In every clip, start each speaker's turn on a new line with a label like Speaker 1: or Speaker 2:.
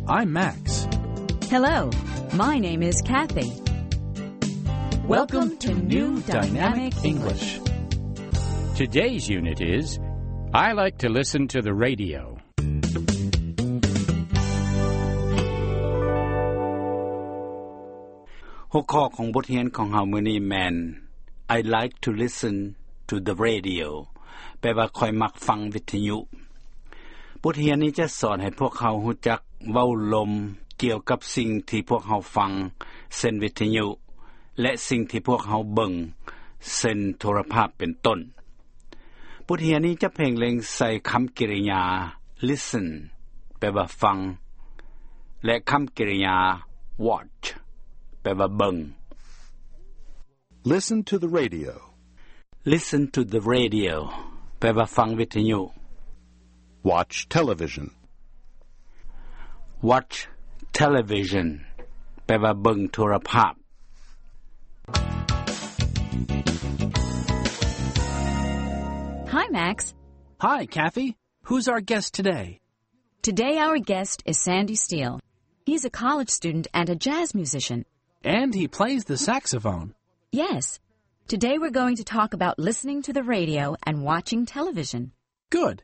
Speaker 1: I'm Max.
Speaker 2: Hello, my name is Kathy.
Speaker 1: Welcome to New Dynamic English.
Speaker 3: Today's unit is I like to listen to the radio.
Speaker 4: หัวข้อของบทเรียนของเฮามื้อนี้แม่น I like to listen to the radio แปลว่าข้อยมักฟังวิทยุบทเรียนนี้จะสอนให้พวกเขารู้จักเว้าลมเกี่ยวกับสิ่งที่พวกเขาฟังเส้นวิทยุและสิ่งที่พวกเขาเบิ่งเส้นโทรภาพเป็นต้นบทเรียนนี้จะเพ่งเล็งใส่คำกริยา listen แปลว่าฟังและคำกริยา watch แปลว่าเบิ่ง
Speaker 5: Listen to the radio.
Speaker 4: Listen to the radio แปลว่าฟังวิทยุ
Speaker 5: Watch television.
Speaker 4: Watch television แปลว่าเบิ่งโทรภาพ
Speaker 2: Hi, Max.
Speaker 1: Hi, Kathy. Who's our guest today?
Speaker 2: Today our guest is Sandy Steele. He's a college student and a jazz musician.
Speaker 1: And he plays the saxophone.
Speaker 2: Yes. Today we're going to talk about listening to the radio and watching television.
Speaker 1: Good.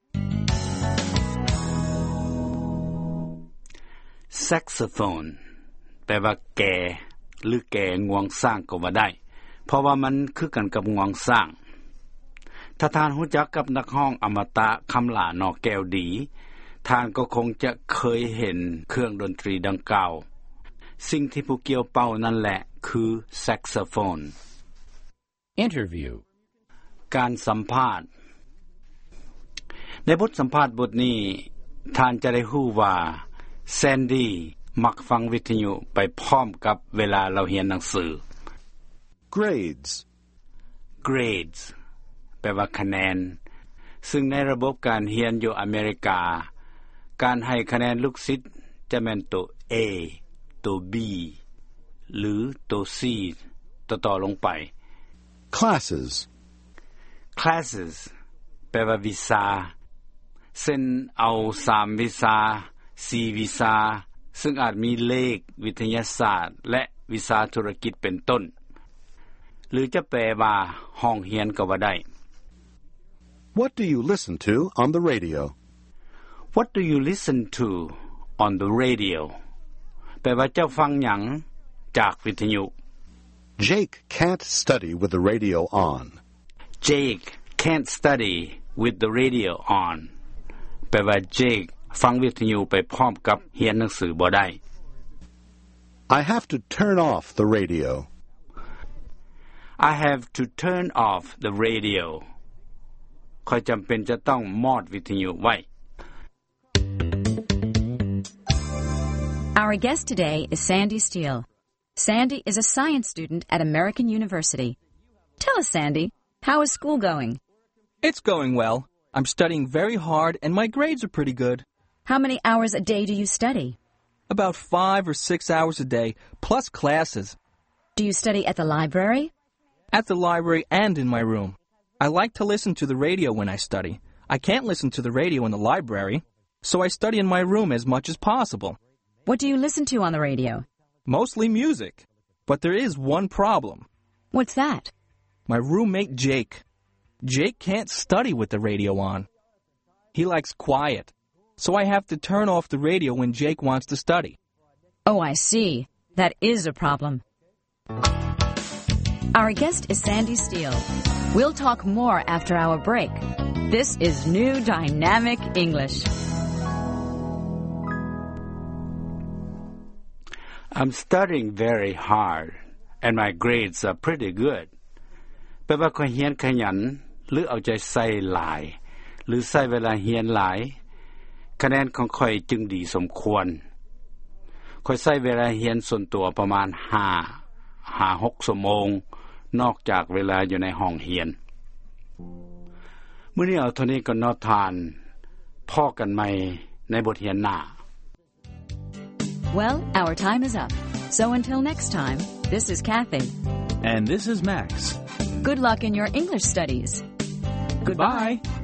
Speaker 4: Saxophone แปลว่าแก่หรือแก่งวงสร้างก็ว่าได้เพราะว่ามันคือกันกับงวงสร้างถ้าท่านรู้จักกับนักร้องอมตะคำหลานอกแก้วดีท่านก็คงจะเคยเห็นเครื่องดนตรีดังกล่าวสิ่งที่ผู้เกี่ยวเป่านั่นแหละคือ saxophone
Speaker 3: Interview
Speaker 4: การสัมภาษณ์ในบทสัมภาษณ์บทนี้ท่านจะได้รู้ว่าแซนดี้มักฟังวิทยุไปพร้อมกับเวลาเราเรียนหนังสือ
Speaker 5: Grades.
Speaker 4: Grades แปลว่าคะแนนซึ่งในระบบการเรียนอยู่อเมริกาการให้คะแนนลูกศิษย์จะแม่นตัว A ตัว B หรือตัว C ต่อลงไป
Speaker 5: Classes.
Speaker 4: Classes แปลว่าวิชาเช่นเอา3วิชา4วิชาซึ่งอาจมีเลขวิทยาศาสตร์และวิชาธุรกิจเป็นต้นหรือจะแปลว่าห้องเรียนก็ว่าได้
Speaker 5: What do you listen to on the radio?
Speaker 4: What do you listen to on the radio แปลว่าเจ้าฟังหยังจากวิทยุ
Speaker 5: Jake can't study with the radio on.
Speaker 4: Jake can't study with the radio on แปลว่า Jake ฟังวิทยุไปพร้อมกับเรียนหนังสือบ่ได้
Speaker 5: I have to turn off the radio.
Speaker 4: I have to turn off the radio ข้อยจำเป็นจะต้องมอดวิทยุไว้
Speaker 2: Our guest today is Sandy Steele. Sandy is a science student at American University. Tell us, Sandy, how is school going?
Speaker 6: It's going well. I'm studying very hard and my grades are pretty good.
Speaker 2: How many hours a day do you study?
Speaker 6: About 5 or 6 hours a day, plus classes.
Speaker 2: Do you study at the library?
Speaker 6: At the library and in my room. I like to listen to the radio when I study. I can't listen to the radio in the library, so I study in my room as much as possible.
Speaker 2: What do you listen to on the radio?
Speaker 6: Mostly music. But there is one problem.
Speaker 2: What's that?
Speaker 6: My roommate Jake. Jake can't study with the radio on. He likes quiet, so I have to turn off the radio when Jake wants to study.
Speaker 2: Oh, I see. That is a problem. Our guest is Sandy Steele. We'll talk more after our break. This is New Dynamic English.
Speaker 4: I'm studying very hard, and my grades are pretty good. แปลว่าข้อยเรียนขยันหรือเอาใจใส่หลายหรือใช้เวลาเรียนหลายคะแนนของข้อยจึงดีสมควรข้อยใช้เวลาเรียนส่วนตัวประมาณ5-6 ชั่วโมงนอกจากเวลาอยู่ในห้องเรียนมื้อนี้เอาเท่านี้ก็นอทานพ้อกันใหม่ในบทเรียนหน้า
Speaker 2: Well, our time is up. So until next time, this is Kathy.
Speaker 1: And this is Max.
Speaker 2: Good luck in your English studies.
Speaker 1: Goodbye.